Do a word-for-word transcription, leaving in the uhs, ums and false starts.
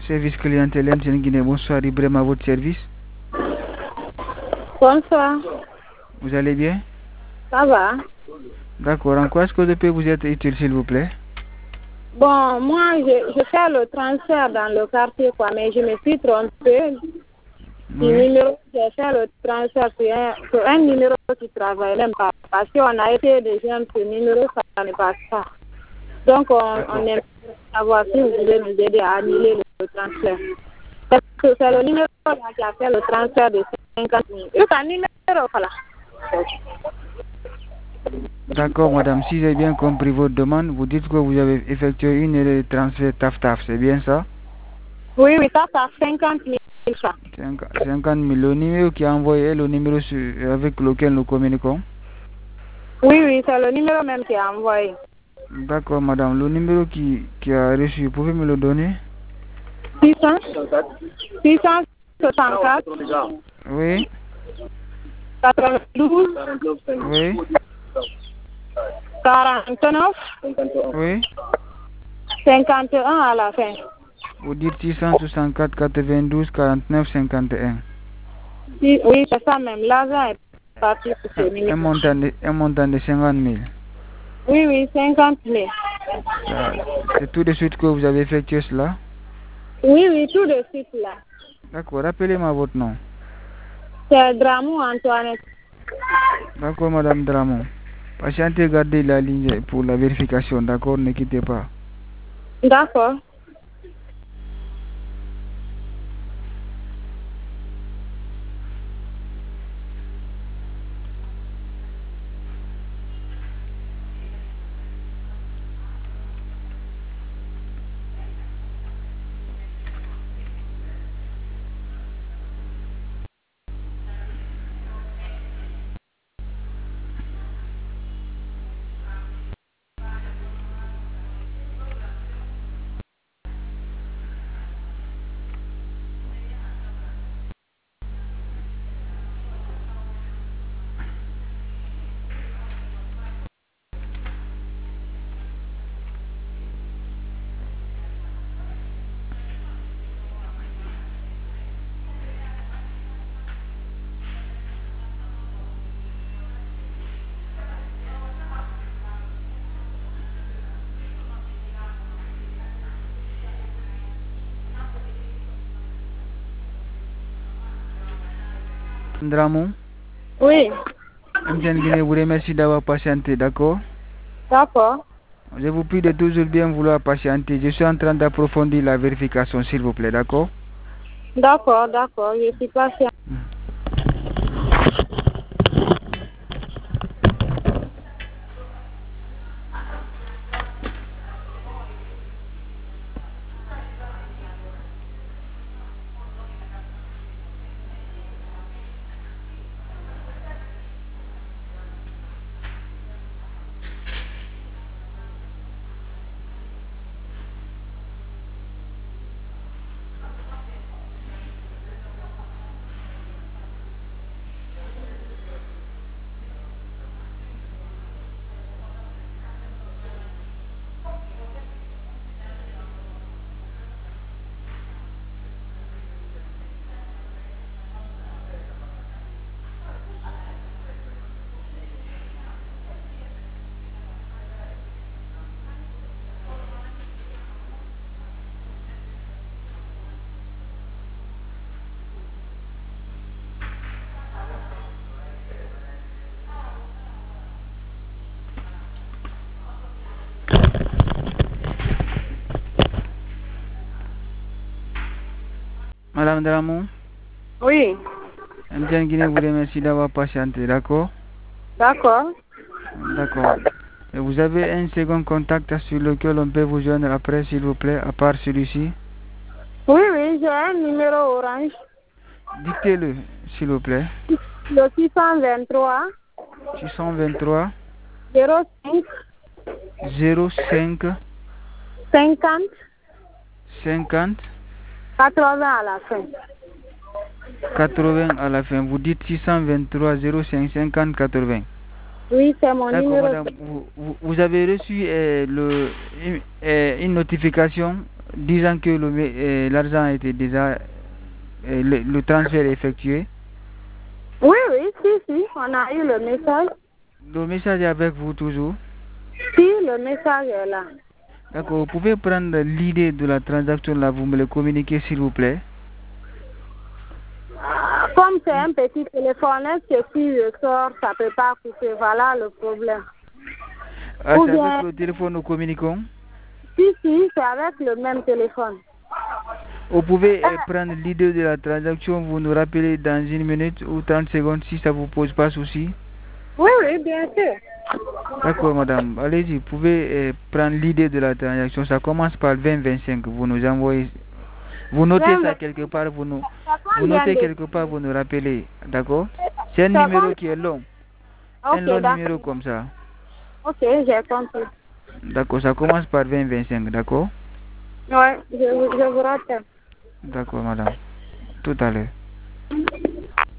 service clientèle M T N Guinée. Bonsoir, Ibrahim à votre service. Bonsoir. Vous allez bien? Ça va? D'accord. En quoi est-ce que je peux vous être utile, s'il vous plaît? Bon, moi, je, je fais le transfert dans le quartier, quoi, mais je me suis trompée. Oui. Numéro, j'ai fait le transfert sur un, sur un numéro qui travaille même pas. Parce qu'on a été des jeunes, ce numéro, ça ne passe pas. Donc, on, on aimerait savoir si vous pouvez nous aider à annuler le, le transfert. Parce que c'est le numéro là qui a fait le transfert de cinquante mille. Il y a un numéro là. D'accord, madame. Si j'ai bien compris votre demande, vous dites que vous avez effectué une erreur de transfert taf-taf, c'est bien ça? Oui, oui, ça, ça cinquante mille francs. cinquante mille. Le numéro qui a envoyé est le numéro sur, avec lequel nous communiquons? Oui, oui, c'est le numéro même qui a envoyé. D'accord, madame. Le numéro qui, qui a reçu, vous pouvez me le donner? six cents, six cent soixante-quatre, Oui. quatre-vingt-douze, Oui. quarante-neuf, Oui. cinquante et un à la fin. Vous dites six cent soixante-quatre, quatre-vingt-douze, quarante-neuf, cinquante et un. Oui, oui, c'est ça même. L'argent est parti pour ce Un, un, numéro. montant de, un montant de cinquante mille. Oui, oui, cinquante mille. C'est tout de suite que vous avez effectué cela? Oui, oui, tout de suite là. D'accord, rappelez-moi votre nom. C'est Dramou Antoinette. D'accord, madame Dramon. Patientez, gardez la ligne pour la vérification, d'accord? Ne quittez pas. D'accord. Dramon? Oui. M T N Guinée vous remercie d'avoir patienté, d'accord? D'accord. Je vous prie de toujours bien vouloir patienter. Je suis en train d'approfondir la vérification, s'il vous plaît, d'accord? D'accord, d'accord. Je suis patient. Madame Dramon? Oui. M T N Guinée vous remercie d'avoir patienté, d'accord? D'accord. D'accord. Et vous avez un second contact sur lequel on peut vous joindre après, s'il vous plaît, à part celui-ci? Oui, oui, j'ai un numéro orange. Dictez-le, s'il vous plaît. Le six cent vingt-trois, six cent vingt-trois, zéro cinq, zéro cinq, cinquante, cinquante, quatre-vingts à la fin. quatre-vingts à la fin. Vous dites six cent vingt-trois, zéro cinq, cinquante, quatre-vingts. Oui, c'est mon D'accord, numéro. madame. Vous, vous, vous avez reçu euh, le, une, euh, une notification disant que le me- euh, l'argent a été déjà, euh, le, le transfert est effectué. Oui, oui, si, si, on a eu le message. Le message est avec vous toujours. Si, le message est là. D'accord, vous pouvez prendre l'idée de la transaction là, vous me le communiquez s'il vous plaît. Comme c'est un petit téléphone, est-ce que si je sors, ça ne peut pas couper? Voilà le problème. Ah, Ou c'est bien, avec le téléphone nous communiquons. si, si, c'est avec le même téléphone. Vous pouvez euh, prendre l'idée de la transaction, vous nous rappelez dans une minute ou trente secondes si ça vous pose pas souci. Oui, oui, bien sûr. D'accord, madame. Allez-y, vous pouvez euh, prendre l'idée de la transaction. Ça commence par vingt vingt-cinq. Vous nous envoyez. Vous notez vingt, ça vingt, quelque part, vous nous, ça vous combien notez de... quelque part, vous nous rappelez. D'accord? C'est un Ça numéro combien... qui est long. Un Ok, long d'accord. numéro comme ça. Ok, j'ai compris. D'accord, ça commence par vingt vingt-cinq, d'accord? Ouais, je, vous- je vous rappelle. D'accord, madame. Tout à l'heure.